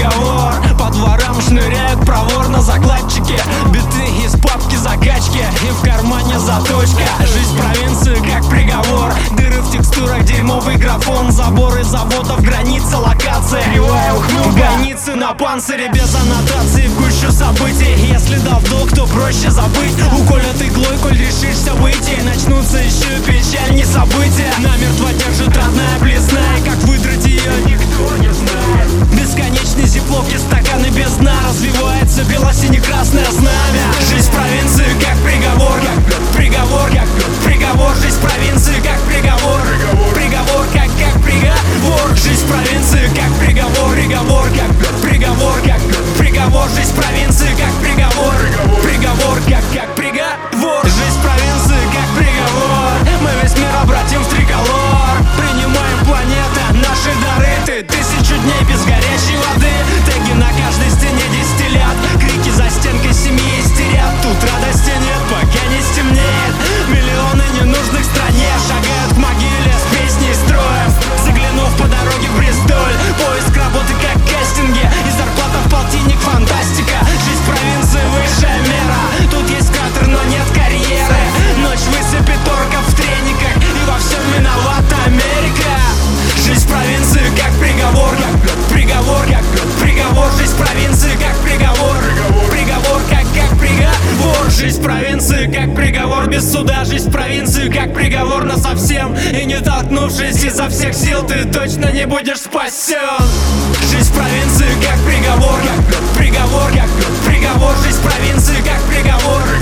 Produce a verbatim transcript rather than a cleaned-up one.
приговор. По дворам шныряют проворно закладчики, биты из папки закачки, и в кармане заточка. Жизнь провинции как приговор, дыры в текстурах, дерьмовый графон, заборы заводов, граница локации, кривая ухмылка, границы на панцире без аннотаций в гущу событий. Если дал долг, то проще забыть. Уколят иглой, коль решишься выйти, начнутся еще печальнее события. Намертво держит родная блесна, и как выдрать ее никто не знает. Бесконечный зипловки, стаканы без дна, развивается бело-сине-красное знамя. Жизнь провинции как приговор, как приговор, как приговор. Жизнь провинции как приговор, приговор как как приговор. Жизнь провинции как приговор, приговор как приговор, как приговор. Жизнь провинции как приговор, приговор как как приговор. Жизнь провинции как приговор, мы весь мир обратим в триколор. Принимаем планета, наши дары, ты тысячу дней без горячей воды. Теги на каждой стене дистиллят, крики за стенкой семьи истерят. Тут радости нет, пока не стемнеет. Миллионы ненужных в стране шагают к могиле с песней строем. Заглянув по дороге в Бристоль, поиск работы как кастинги, и зарплата в полтинник фантастика. Жизнь провинции высшая мера, тут есть кратер, но нет карьеры. Ночь высыпет орков в трениках, и во всем виновата Америка. Жизнь провинции как приговор, как приговор, как приговор. Жизнь провинции как приговор, приговор как как приговор. Жизнь провинции как приговор без суда. Жизнь провинции как приговор на совсем, и не толкнувшись изо всех сил, ты точно не будешь спасен. Жизнь провинции как приговор, как приговор, как приговор. Жизнь провинции как приговор,